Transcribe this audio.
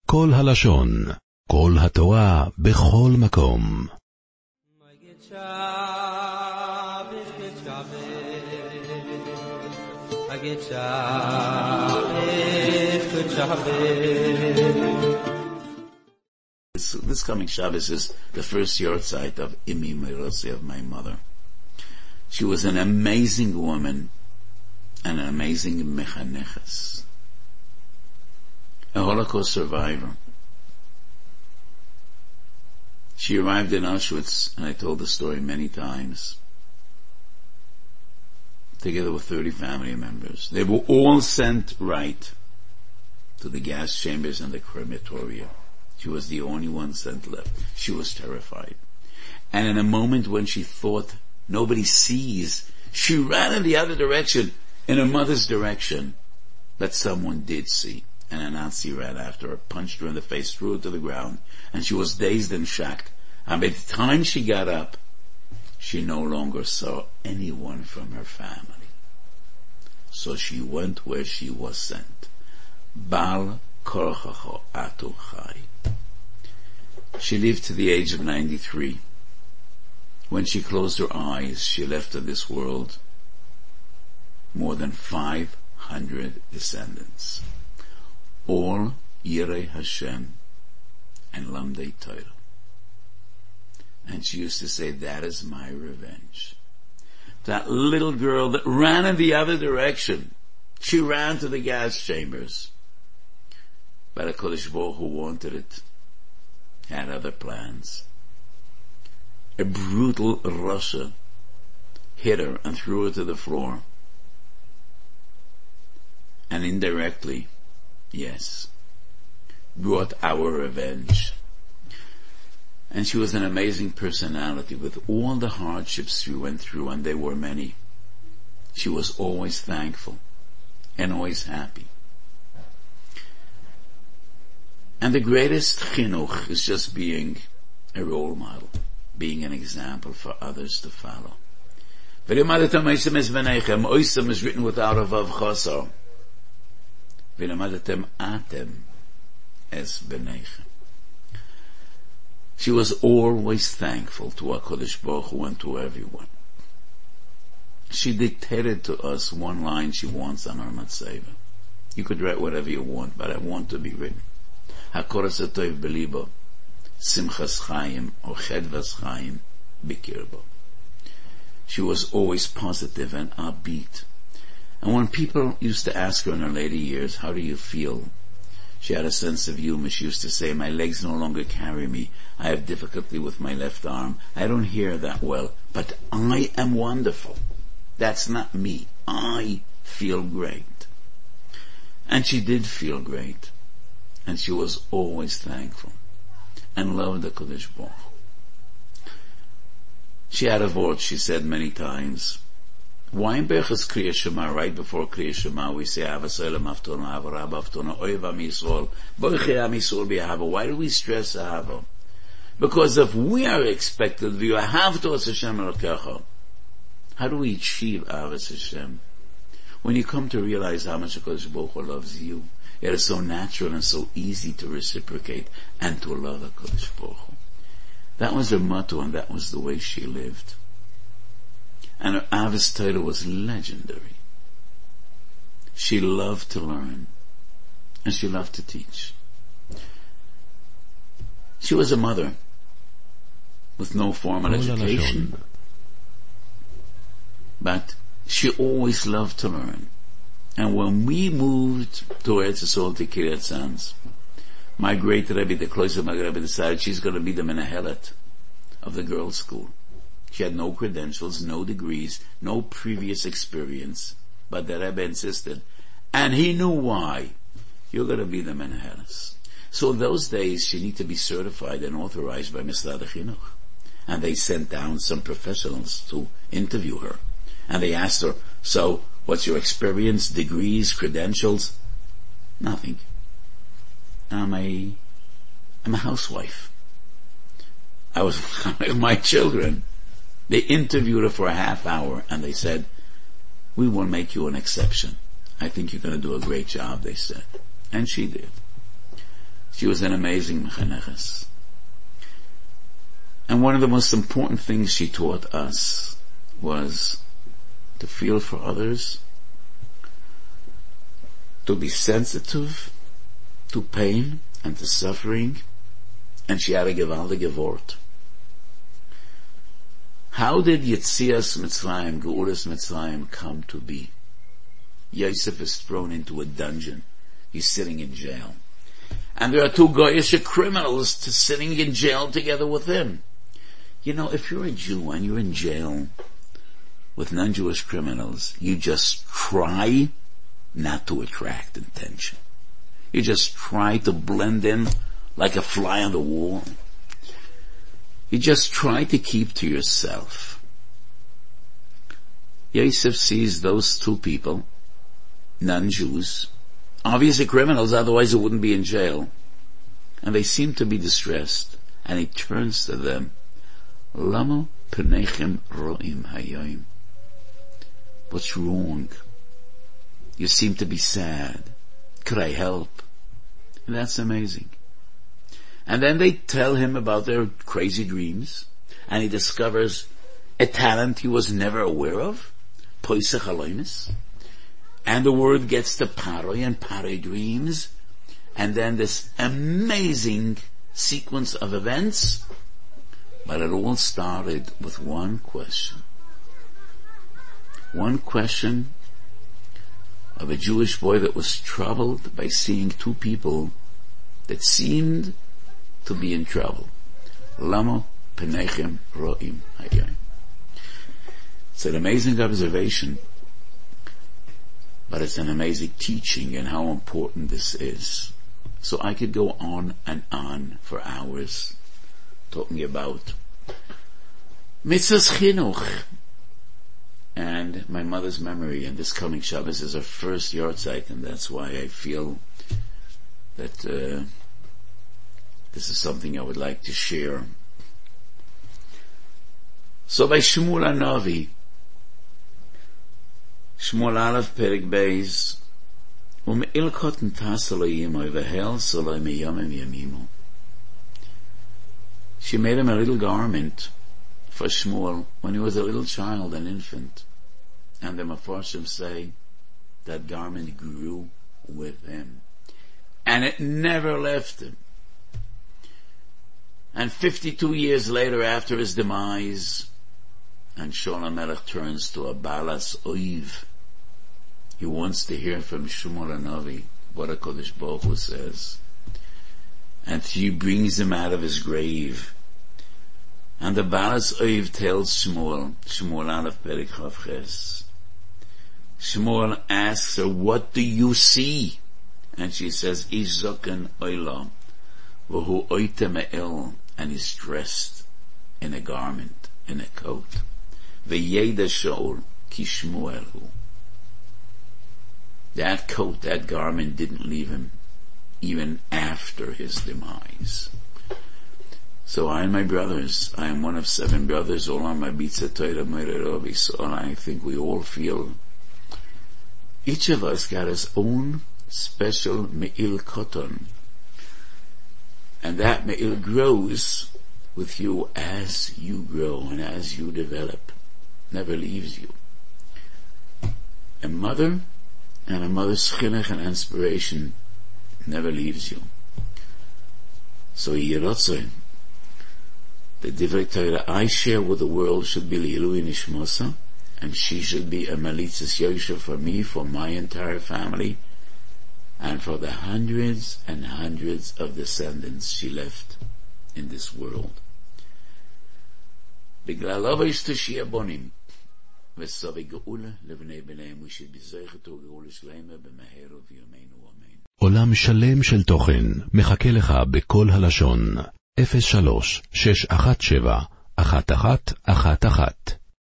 כל הלשון, כל התורה, בכל מקום. This coming Shabbos is the first yahrzeit of Imi Meirose, of my mother. She was an amazing woman and an amazing mechaneches. A Holocaust survivor. She arrived in Auschwitz, and I told the story many times, together with 30 family members. They were all sent right to the gas chambers and the crematoria. She was the only one sent left. She was terrified. And in a moment when she thought nobody sees, she ran in the other direction, in her mother's direction, that someone did see. And a Nazi ran after her, punched her in the face, threw her to the ground, and she was dazed and shocked. And by the time she got up, she no longer saw anyone from her family. So she went where she was sent. Bal korchacho atu chai. She lived to the age of 93. When she closed her eyes, she left of this world more than 500 descendants. All Yirei Hashem and Lamdei Torah. And she used to say, that is my revenge. That little girl that ran in the other direction, she ran to the gas chambers. But HaKadosh Baruch Hu wanted it, had other plans. A brutal Russia hit her and threw her to the floor. And indirectly, yes, brought our revenge. And she was an amazing personality with all the hardships she went through, and they were many. She was always thankful and always happy. And the greatest chinuch is just being a role model, being an example for others to follow. Oisem is written without a vav chasar. V'lemadatem atem es b'neichem. She was always thankful to HaKadosh Baruch Hu and to everyone. She dictated to us one line she wants on her matzeva. You could write whatever you want, but I want to be written. HaKoras HaTov b'libo, Simchas Chaim or Chedvas Chaim b'kirbo. She was always positive and upbeat. And when people used to ask her in her later years, how do you feel? She had a sense of humor. She used to say, my legs no longer carry me. I have difficulty with my left arm. I don't hear that well, but I am wonderful. That's not me. I feel great. And she did feel great. And she was always thankful and loved the Kodesh Baruch Hu. She had a word she said many times. Why in Berachas Kriya Shema, right before Kriya Shema, we say, Avasayla Maftona, Avara Maftona, Oiva Misol, Boichea Misol B'Ahava. Why do we stress Ahava? Because if we are expected to have to Hashem Elokecha, how do we achieve Avas Hashem? When you come to realize how much HaKadosh Baruch Hu loves you, it is so natural and so easy to reciprocate and to love HaKadosh Baruch Hu. That was her motto, and that was the way she lived. And her Avos Torah was legendary. She loved to learn, and she loved to teach. She was a mother with no formal education, but she always loved to learn. And when we moved to Eretz Yisrael, to Kiryat Sanz, my great Rebbe, the Kloiser Mag Rebbe, decided she's going to be the Menahelet of the girls' school. She had no credentials, no degrees, no previous experience, but the Rebbe insisted, and he knew why. You're going to be the Menahelet. So in those days, she needed to be certified and authorized by Misrad HaChinuch. And they sent down some professionals to interview her. And they asked her, so, what's your experience, degrees, credentials? Nothing. I'm a housewife. I was with my children. They interviewed her for a half hour and they said, we will make you an exception. I think you're going to do a great job, they said. And she did. She was an amazing mechaneches. And one of the most important things she taught us was to feel for others, to be sensitive to pain and to suffering, and she had a gewaltige Wort. How did Yetzias Mitzrayim, Geulas Mitzrayim, come to be? Yosef is thrown into a dungeon. He's sitting in jail. And there are two goyish criminals sitting in jail together with him. You know, if you're a Jew and you're in jail with non-Jewish criminals, you just try not to attract attention. You just try to blend in like a fly on the wall. You just try to keep to yourself. Yosef sees those two people, non-Jews, obviously criminals, otherwise it wouldn't be in jail, and they seem to be distressed, and he turns to them, Lama penechem ro'im hayoim. What's wrong? You seem to be sad. Could I help? And that's amazing. And then they tell him about their crazy dreams, and he discovers a talent he was never aware of, Poisech Haloimis. And the word gets to Paroi, and Paroi dreams, and then this amazing sequence of events. But it all started with one question. One question of a Jewish boy that was troubled by seeing two people that seemed to be in trouble. Lama penechem ro'im hayom. It's an amazing observation, but it's an amazing teaching in how important this is. So I could go on and on for hours talking about mitzvahs chinuch and my mother's memory. And this coming Shabbos is her first yahrzeit, and that's why I feel that this is something I would like to share. So by Shmuel HaNavi, Shmuel Aleph Perek Beis, Ilkot Ntas Elohim Vehel Soloi Meyamim Yamimu. She made him a little garment for Shmuel when he was a little child, an infant. And the Mefarshim say that garment grew with him. And it never left him. And 52 years later, after his demise, and Shaul HaMelech turns to a Balas Oiv, he wants to hear from Shmuel HaNavi what HaKadosh Baruch Hu says. And he brings him out of his grave. And the Balas Oiv tells Shmuel Aleph Perek Chav Ches. Shmuel asks her, what do you see? And she says, Ish Zoken Olam, V'hu Oite Me'el, and he's dressed in a garment, in a coat. V'yeda Shaul Ki Shmuel Hu. That coat, that garment didn't leave him even after his demise. So I and my brothers, I am one of 7 brothers, all on my Bitza Torah Meirei so I think we all feel, each of us got his own special Me'il Koton. And that Me'il grows with you as you grow and as you develop. Never leaves you. A mother and a mother's chinuch and inspiration never leaves you. So Yirotze, the Divrei Torah I share with the world should be L'ilui Nishmosa, and she should be a Malitzas Yosha for me, for my entire family, and for the hundreds and hundreds of descendants she left in this world. B'glal avos Toshia Bonim, v'savi geula levnei b'neim, we should be zeichet u'geula shleima b'meher v'yameinu amen. עולם שלם של תוכן מחכה לך בכל הלשון 03-617-1111